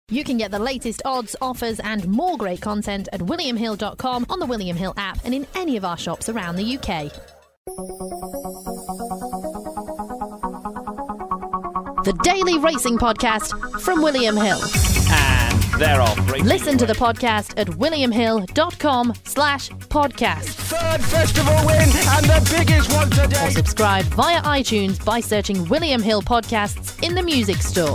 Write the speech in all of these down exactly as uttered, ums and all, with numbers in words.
You can get the latest odds, offers and more great content at william hill dot com, on the William Hill app and in any of our shops around the U K. The Daily Racing Podcast from William Hill. And they're off. Listen to the podcast at william hill dot com slash podcast. Third festival win and the biggest one today. Or subscribe via iTunes by searching William Hill Podcasts in the music store.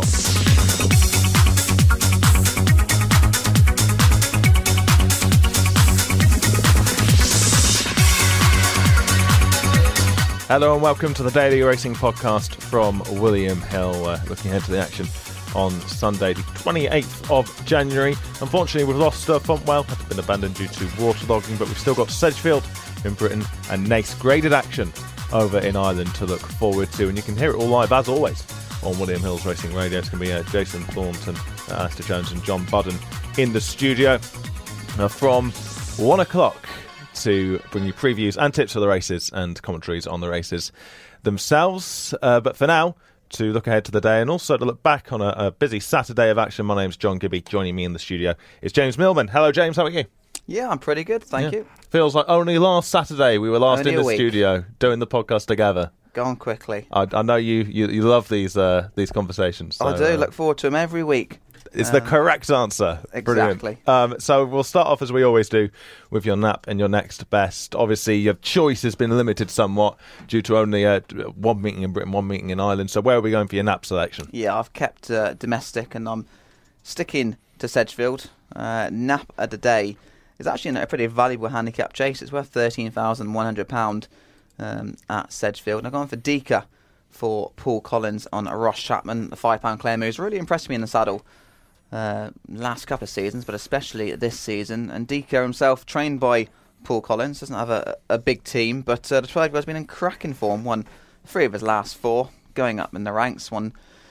Hello and welcome to the Daily Racing Podcast from William Hill. Uh, looking ahead to the action on Sunday, the twenty-eighth of January. Unfortunately, we've lost uh, Fontwell. It's been abandoned due to waterlogging, but we've still got Sedgefield in Britain and Naas graded action over in Ireland to look forward to. And you can hear it all live, as always, on William Hill's Racing Radio. It's going to be uh, Jason Thornton, uh, Alistair Jones and John Budden in the studio uh, from one o'clock. To bring you previews and tips for the races and commentaries on the races themselves. Uh, but for now, to look ahead to the day and also to look back on a, a busy Saturday of action. My name's John Gibby. Joining me in the studio is James Millman. Hello, James. How are you? Yeah, I'm pretty good. Thank yeah. you. Feels like only last Saturday we were last only in the week. studio doing the podcast together. Gone quickly. I, I know you, you, you love these uh, these conversations. So, I do. Uh, Look forward to them every week. It's um, the correct answer. Exactly. Um, so we'll start off as we always do with your nap and your next best. Obviously, your choice has been limited somewhat due to only uh, one meeting in Britain, one meeting in Ireland. So where are we going for your nap selection? Yeah, I've kept uh, domestic and I'm sticking to Sedgefield. Uh, nap of the day is actually a pretty valuable handicap chase. It's worth thirteen thousand one hundred pounds um, at Sedgefield. And I've gone for Dika for Paul Collins on Ross Chapman, the five pound claim, who's really impressed me in the saddle. Uh, last couple of seasons, but especially this season. And Dika himself, trained by Paul Collins, doesn't have a, a big team, but uh, the twelve year old's been in cracking form. Won three of his last four, going up in the ranks. Won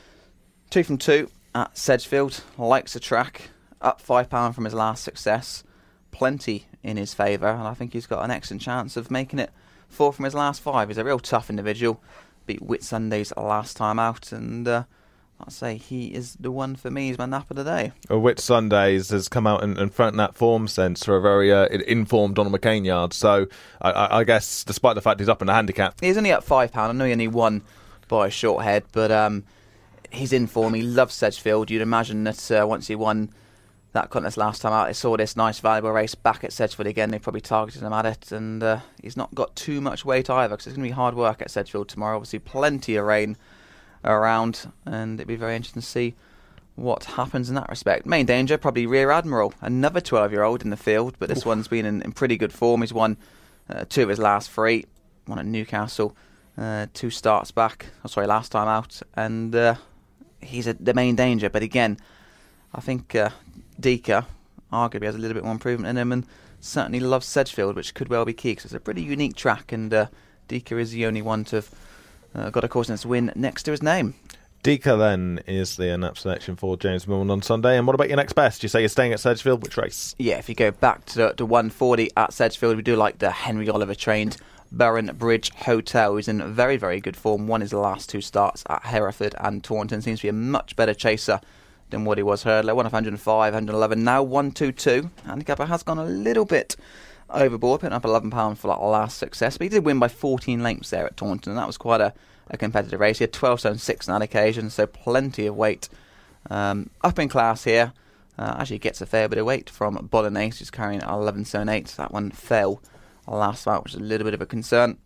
two from two at Sedgefield. Likes the track. Up five pound from his last success. Plenty in his favour, and I think he's got an excellent chance of making it four from his last five. He's a real tough individual. Beat Whitsundays last time out, and Uh, I'd say he is the one for me. He's my nap of the day. Well, Whitsundays has come out in, in front of that form sense for a very uh, informed Donald McCain yard. So I, I, I guess, despite the fact he's up in the handicap, he's only up five pound. I know he only won by a short head, but um, he's in form. He loves Sedgefield. You'd imagine that uh, once he won that contest last time out, he saw this nice, valuable race back at Sedgefield again. They probably targeted him at it, and uh, he's not got too much weight either because it's going to be hard work at Sedgefield tomorrow. Obviously, plenty of rain around, and it'd be very interesting to see what happens in that respect. Main danger, probably Rear Admiral, another twelve year old in the field, but this Oof. one's been in, in pretty good form. He's won uh, two of his last three, one at Newcastle, uh, two starts back, oh, sorry, last time out, and uh, he's a, the main danger. But again, I think uh, Dika arguably has a little bit more improvement in him, and certainly loves Sedgefield, which could well be key, because it's a pretty unique track, and uh, Dika is the only one to have Uh, got a course in its win next to his name. Dika then is the nap selection for James Millman on Sunday. And what about your next best? You say you're staying at Sedgefield. Which race? Yeah, if you go back to, to one forty at Sedgefield, we do like the Henry Oliver trained Burren Bridge Hotel, who's in very, very good form. Won his last two starts at Hereford and Taunton. Seems to be a much better chaser than what he was hurdler. One of one oh five, one eleven, now one two two. Handicapper has gone a little bit overboard, putting up eleven pounds for that last success, but he did win by fourteen lengths there at Taunton, and that was quite a, a competitive race. He had twelve stone six on that occasion, so plenty of weight um, up in class here. Uh, actually gets a fair bit of weight from Bolognese, who's carrying eleven stone eight. That one fell last round, which is a little bit of a concern.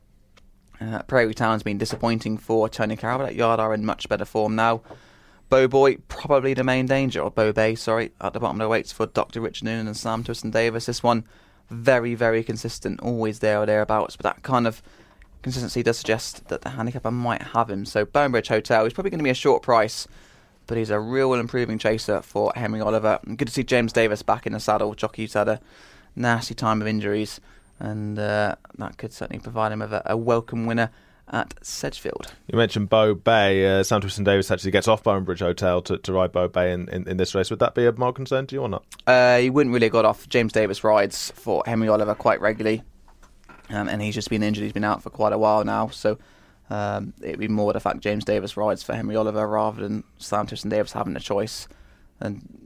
uh, Prairie Town's been disappointing for Tony Carroll, but that yard are in much better form now. Bowboy, probably the main danger, or Bow Bay, sorry, at the bottom of the weights for Doctor Richard Noonan and Sam Twiston-Davis. This one very, very consistent, always there or thereabouts, but that kind of consistency does suggest that the handicapper might have him. So Bonebridge Hotel is probably going to be a short price, but he's a real improving chaser for Henry Oliver. And good to see James Davis back in the saddle. Jockey's had a nasty time of injuries, and uh, that could certainly provide him with a, a welcome winner at Sedgefield. You mentioned Bow Bay. Uh, Sam Twiston-Davis actually gets off Bonebridge Hotel to, to ride Bow Bay in, in, in this race. Would that be of more concern to you or not? Uh, he wouldn't really have got off. James Davis rides for Henry Oliver quite regularly, um, and he's just been injured. He's been out for quite a while now, so um, it'd be more the fact James Davis rides for Henry Oliver rather than Sam Twiston-Davis having a choice. And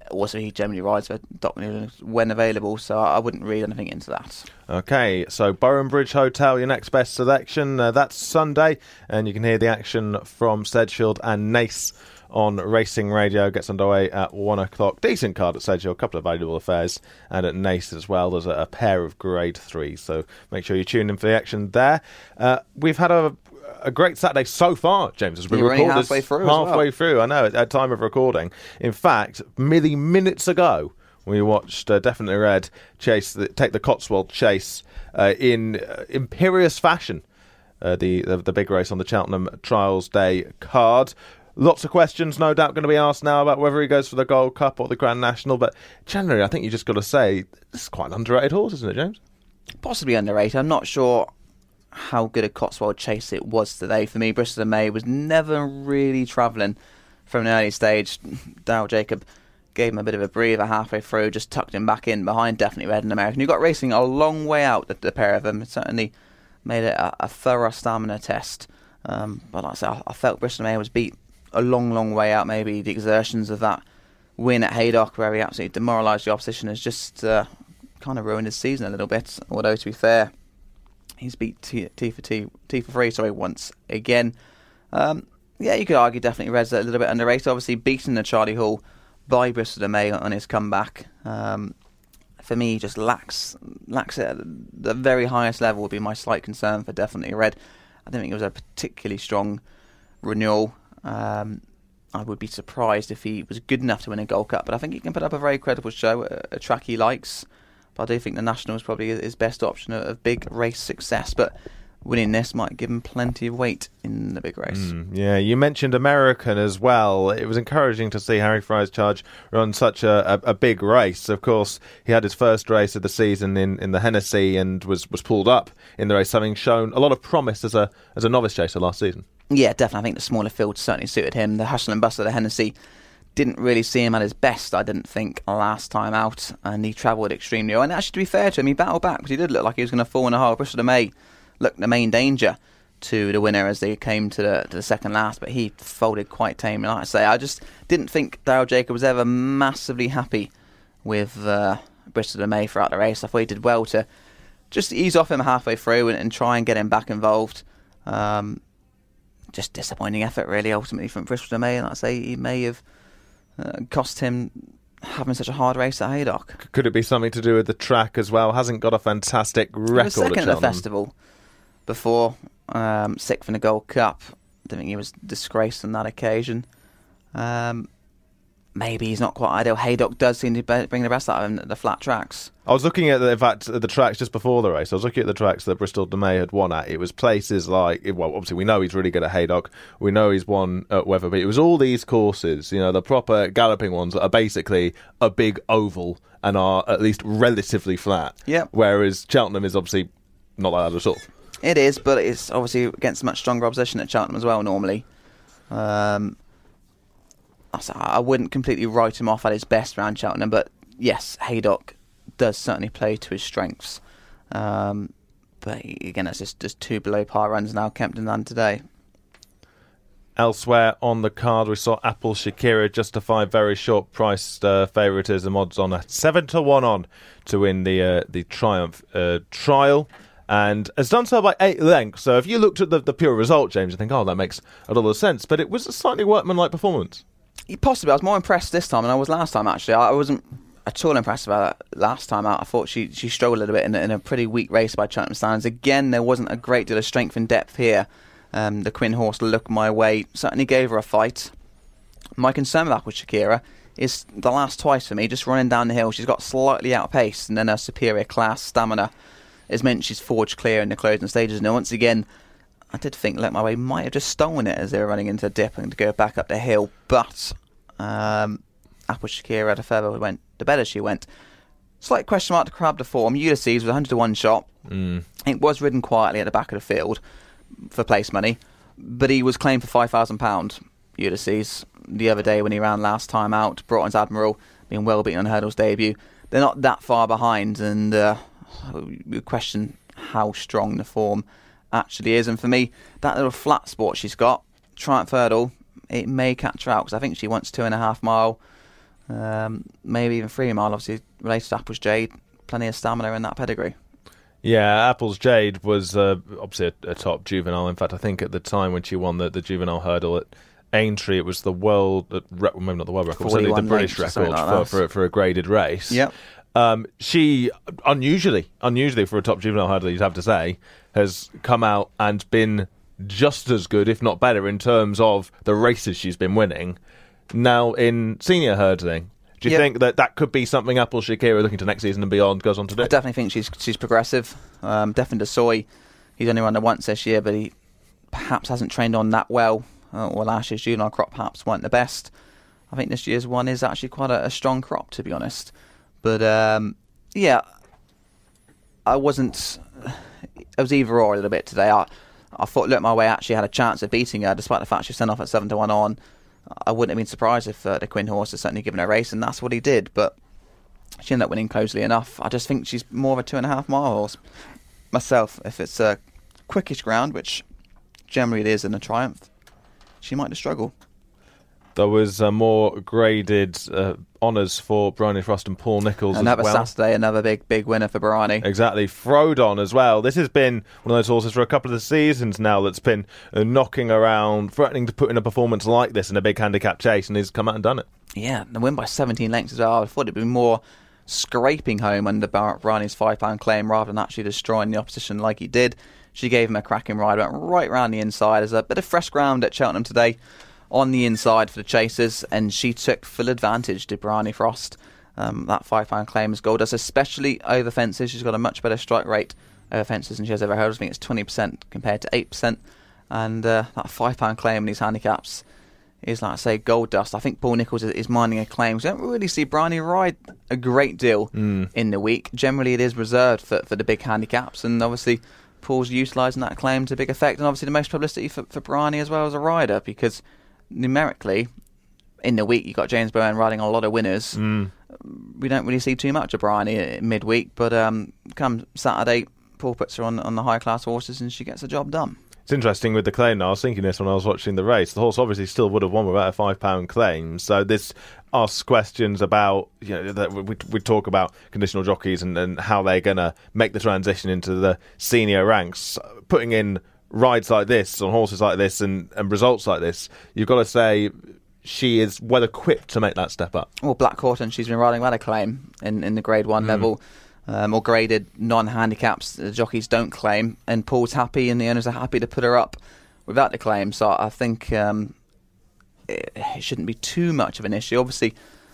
also he generally rides for Doc Newland when available, so I wouldn't read anything into that. Okay, so Boroughbridge Hotel, your next best selection. Uh, that's Sunday, and you can hear the action from Sedgefield and Naas on Racing Radio. Gets underway at one o'clock. Decent card at Sedgefield, a couple of valuable affairs, and at Naas as well. There's a, a pair of Grade three, so make sure you tune in for the action there. Uh, we've had a a great Saturday so far, James, as we You're record only this halfway through. Halfway well. through, I know, at, at time of recording. In fact, merely minutes ago, we watched uh, Definitely Red chase the, take the Cotswold Chase uh, in uh, imperious fashion. Uh, the, the the big race on the Cheltenham Trials Day card. Lots of questions, no doubt, going to be asked now about whether he goes for the Gold Cup or the Grand National. But generally, I think you just got to say this is quite an underrated horse, isn't it, James? Possibly underrated. I'm not sure how good a Cotswold Chase it was today. For me, Bristol de Mai was never really travelling from an early stage. Daryl Jacob gave him a bit of a breather halfway through, just tucked him back in behind Definitely Red and American. You got racing a long way out, the, the pair of them. It certainly made it a, a thorough stamina test. Um, but like I said, I, I felt Bristol de Mai was beat a long, long way out. Maybe the exertions of that win at Haydock, where he absolutely demoralised the opposition, has just uh, kind of ruined his season a little bit. Although, to be fair, he's beat T, T for T, T for three, sorry, once again. Um, yeah, you could argue Definitely Red's a little bit underrated. Obviously, beaten the Charlie Hall by Bristol de Mai on his comeback. Um, for me, he just lacks lacks it at the very highest level. Would be my slight concern for Definitely Red. I don't think it was a particularly strong renewal. Um, I would be surprised if he was good enough to win a Gold Cup, but I think he can put up a very credible show, a, a track he likes. But I do think the National is probably his best option of big race success. But winning this might give him plenty of weight in the big race. Mm, yeah, you mentioned American as well. It was encouraging to see Harry Fry's Charge run such a, a, a big race. Of course, he had his first race of the season in, in the Hennessy and was, was pulled up in the race, having shown a lot of promise as a as a novice chaser last season. Yeah, definitely. I think the smaller field certainly suited him. The hustle and bustle of the Hennessy didn't really see him at his best, I didn't think, last time out, and he travelled extremely well. And actually, to be fair to him, he battled back, because he did look like he was going to fall in a hole. Bristol de Mai looked the main danger to the winner as they came to the to the second last, but he folded quite tame. Like I say, I just didn't think Daryl Jacob was ever massively happy with uh, Bristol de Mai throughout the race. I thought he did well to just ease off him halfway through and, and try and get him back involved. Um, just disappointing effort, really, ultimately, from Bristol de Mai. And like I say, he may have uh, cost him having such a hard race at Haydock. Could it be something to do with the track as well? Hasn't got a fantastic record. He was second at at the festival before, um, sixth in the Gold Cup. I don't think he was disgraced on that occasion. Um, maybe he's not quite ideal. Haydock does seem to bring the best out of him, the flat tracks. I was looking at the, in fact, the tracks just before the race. I was looking at the tracks that Bristol de Mai had won at. It was places like, well, obviously we know he's really good at Haydock. We know he's won at Wetherby. It was all these courses, you know, the proper galloping ones that are basically a big oval and are at least relatively flat. Yep. Whereas Cheltenham is obviously not like that at all. It is, but it's obviously against much stronger opposition at Cheltenham as well, normally. Um, I wouldn't completely write him off at his best round Cheltenham, but yes, Haydock does certainly play to his strengths. Um, but again, it's just, just two below par runs now, Kempton and today. Elsewhere on the card, we saw Apple Shakira justify very short priced uh, favouritism, odds on a seven to one on to win the uh, the Triumph uh, Trial. And has done so by eight lengths. So if you looked at the, the pure result, James, you think, oh, that makes a lot of sense. But it was a slightly workmanlike performance. Possibly. I was more impressed this time than I was last time, actually. I wasn't at all impressed about that last time out. I thought she, she struggled a little bit in, in a pretty weak race by Cheltenham standards. Again, there wasn't a great deal of strength and depth here. Um, the Quinn horse, Look My Way, certainly gave her a fight. My concern with Apple Shakira is the last twice for me, just running down the hill, she's got slightly outpaced, and then her superior class stamina has meant she's forged clear in the closing stages. Now, once again, I did think Let My Way might have just stolen it as they were running into a dip and to go back up the hill, but um, Apple Shakira, the further we went, the better she went. Slight question mark to grab the form. Ulysses was one hundred to one shot. Mm. It was ridden quietly at the back of the field for place money, but he was claimed for five thousand pounds, Ulysses, the other day when he ran last time out. Broughton's Admiral, being well beaten on Hurdle's debut. They're not that far behind, and uh, we question how strong the form actually is. And for me, that little flat spot she's got, Triumph Hurdle, it may catch her out, because I think she wants two and a half mile um, maybe even three mile. Obviously, related to Apple's Jade, plenty of stamina in that pedigree. Yeah, Apple's Jade was uh, obviously a, a top juvenile. In fact, I think at the time when she won the, the juvenile hurdle at Aintree, it was the world, uh, re- maybe not the world record, certainly the British record like for, for, for a graded race. Yep. Um, she, unusually, unusually for a top juvenile hurdler, you'd have to say, has come out and been just as good, if not better, in terms of the races she's been winning. Now in senior hurdling, do you yep. think that that could be something Apple Shakira looking to next season and beyond goes on to do? I definitely think she's she's progressive. Um, definitely Desoy, he's only run it once this year, but he perhaps hasn't trained on that well. Uh, well, last year's juvenile crop perhaps weren't the best. I think this year's one is actually quite a, a strong crop, to be honest. But um, yeah, I wasn't. I was either or a little bit today. I I thought Look My Way actually had a chance of beating her, despite the fact she sent off at seven to one on. I wouldn't have been surprised if uh, the Quinn horse had certainly given her a race, and that's what he did. But she ended up winning closely enough. I just think she's more of a two and a half mile horse myself. If it's a quickish ground, which generally it is in a Triumph, she might just struggle. There was uh, more graded uh, honours for Bryony Frost and Paul Nicholls another as well. Saturday, another big big winner for Bryony. Exactly. Frodon as well. This has been one of those horses for a couple of the seasons now that's been uh, knocking around, threatening to put in a performance like this in a big handicap chase, and he's come out and done it. Yeah, the win by seventeen lengths as well. I thought it'd be more scraping home under Bryony's five pound claim rather than actually destroying the opposition like he did. She gave him a cracking ride, went right round the inside. There's a bit of fresh ground at Cheltenham today on the inside for the chasers, and she took full advantage to Bryony Frost. Um, that five pound claim is gold, especially over fences. She's got a much better strike rate over fences than she has over hurdles. I think it's twenty percent compared to eight percent. And uh, that five pound claim in these handicaps is, like I say, gold dust. I think Paul Nicholls is, is mining a claim. We don't really see Bryony ride a great deal mm. in the week. Generally, it is reserved for, for the big handicaps, and obviously Paul's utilising that claim to big effect. And obviously the most publicity for, for Bryony as well as a rider, because numerically, in the week, you've got James Bowen riding a lot of winners. Mm. We don't really see too much of Bryony midweek, but um, come Saturday, Paul puts her on, on the high-class horses and she gets the job done. It's interesting with the claim now. I was thinking this when I was watching the race. The horse obviously still would have won without a five pound claim. So this asks questions about, you know, that we, we talk about conditional jockeys and, and how they're going to make the transition into the senior ranks. Putting in rides like this on horses like this and, and results like this, you've got to say she is well equipped to make that step up. Well, Black Horton, she's been riding without a claim in, in the grade one mm. level, um, or graded non-handicaps. The jockeys don't claim, and Paul's happy and the owners are happy to put her up without the claim. So I think um, it, it shouldn't be too much of an issue. Obviously,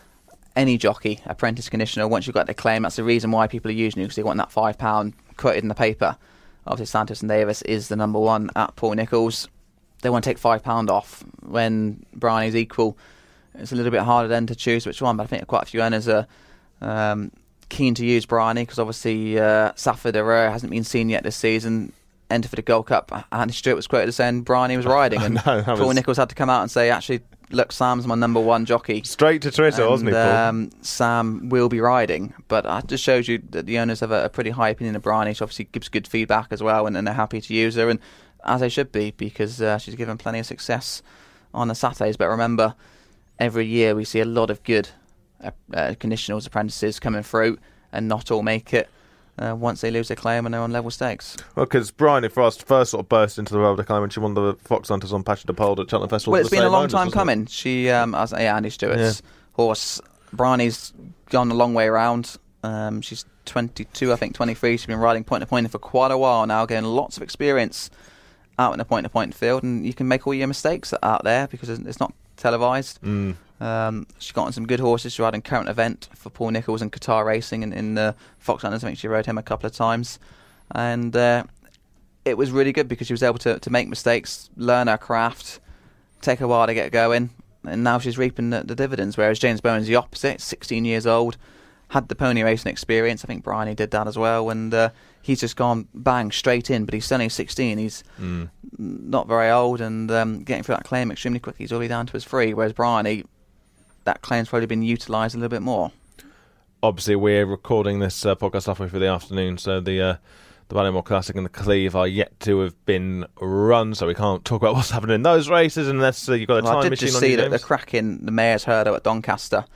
any jockey, apprentice conditioner, once you've got the claim, that's the reason why people are using you, because they want that five pound quoted in the paper. Obviously, Santos and Davis is the number one at Paul Nicholls. They want to take five pound off when Bryony's equal. It's a little bit harder then to choose which one, but I think quite a few owners are um, keen to use Bryony, because obviously uh, Safford Arrow hasn't been seen yet this season. Entered for the Gold Cup. Andy Stewart was quoted as saying Bryony was riding, and no, Paul was... Nicholls had to come out and say, actually, look, Sam's my number one jockey. Straight to Twitter, and, wasn't he, Paul? Um, Sam will be riding. But that just shows you that the owners have a, a pretty high opinion of Bryony. She obviously gives good feedback as well, and, and they're happy to use her, and as they should be, because uh, she's given plenty of success on the Saturdays. But remember, every year we see a lot of good uh, uh, conditionals apprentices coming through, and not all make it Uh, once they lose their claim and they're on level stakes. Well, because Bryony Frost first sort of burst into the world of claim when she won the Fox Hunters on Pacha de Pole at Cheltenham Festival. Well, it's been a long owners, time coming. It? She, um, as yeah, Andy Stewart's yeah. horse, Bryony's gone a long way around. Um, she's twenty-two, I think, twenty-three. She's been riding point to point for quite a while now, getting lots of experience out in the point to point field, and you can make all your mistakes out there because it's not televised. Mm. Um, she got on some good horses. She rode in Current Event for Paul Nicholls and Qatar Racing in, in the Fox Hunters. I think she rode him a couple of times, and uh, it was really good because she was able to, to make mistakes, learn her craft, take a while to get going, and now she's reaping the, the dividends. Whereas James Bowen's the opposite, sixteen years old, had the pony racing experience. I think Bryony did that as well, and uh, he's just gone bang straight in. But he's only sixteen. He's mm. not very old, and um, getting through that claim extremely quickly. He's already down to his three. Whereas Bryony, that claim's probably been utilised a little bit more. Obviously, we're recording this uh, podcast halfway through the afternoon, so the uh, the Ballymore Classic and the Cleve are yet to have been run, so we can't talk about what's happening in those races unless uh, you've got a well, time I did machine just on see your that games. the crack in the Mayor's Hurdle at Doncaster.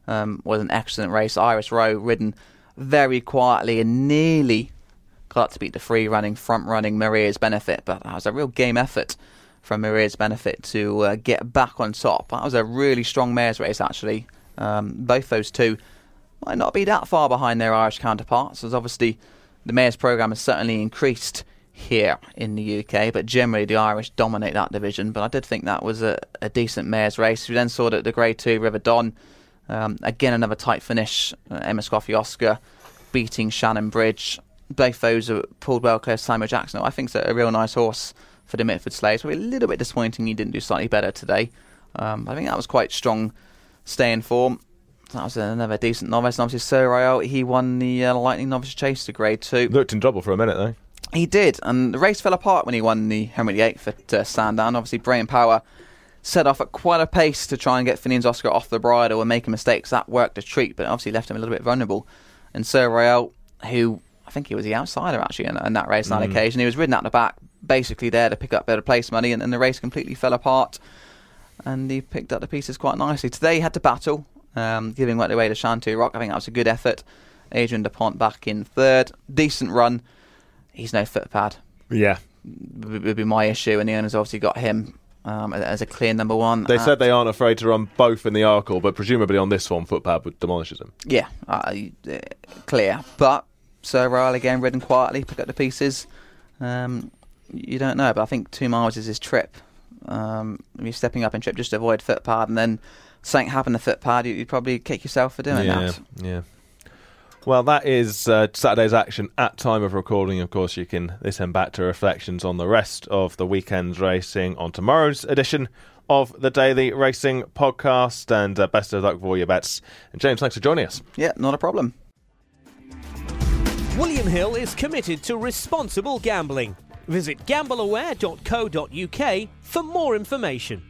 um, was an excellent race. Iris Rowe ridden very quietly and nearly got up to beat the free-running, front-running Maria's Benefit, but that was a real game effort from Maria's Benefit to uh, get back on top. That was a really strong mares race, actually. Um, both those two might not be that far behind their Irish counterparts, as obviously the mares programme has certainly increased here in the U K, but generally the Irish dominate that division. But I did think that was a, a decent mares race. We then saw that the Grade two River Don, um, again another tight finish. uh, Emma Scoffy-Oscar beating Shannon Bridge. Both those are pulled well clear. Simon Jackson, I think, is a real nice horse for the Mitford Slaves. Probably a little bit disappointing he didn't do slightly better today. Um, I think that was quite strong stay in form. That was another decent novice. And obviously Sir Royale, he won the uh, Lightning Novice Chase to Grade two. Looked in trouble for a minute though. He did, and the race fell apart when he won the Henry the eighth at uh, Sandown. Obviously Brain Power set off at quite a pace to try and get Finian's Oscar off the bridle and making mistakes. That worked a treat, but obviously left him a little bit vulnerable. And Sir Royale, who I think he was the outsider actually in, in that race on that mm. occasion, he was ridden out the back, basically there to pick up better place money, and, and the race completely fell apart. And he picked up the pieces quite nicely. Today he had to battle, um, giving right away to Shantou Rock. I think that was a good effort. Adrian DuPont back in third. Decent run. He's no footpad. Yeah. Would be my issue, and the owners obviously got him um, as a clear number one. They said they aren't afraid to run both in the Arkle, but presumably on this one, footpad demolishes him. Yeah, uh, clear. But Sir Royale again ridden quietly, pick up the pieces. Um, you don't know, but I think two miles is his trip. Um, if you're stepping up in trip just to avoid footpad, and then something happened to footpad, you'd probably kick yourself for doing yeah, that. Yeah. Well, that is uh, Saturday's action at time of recording. Of course, you can listen back to reflections on the rest of the weekend's racing on tomorrow's edition of the Daily Racing Podcast. And uh, best of luck with all your bets. And James, thanks for joining us. Yeah, not a problem. William Hill is committed to responsible gambling. Visit gamble aware dot co dot uk for more information.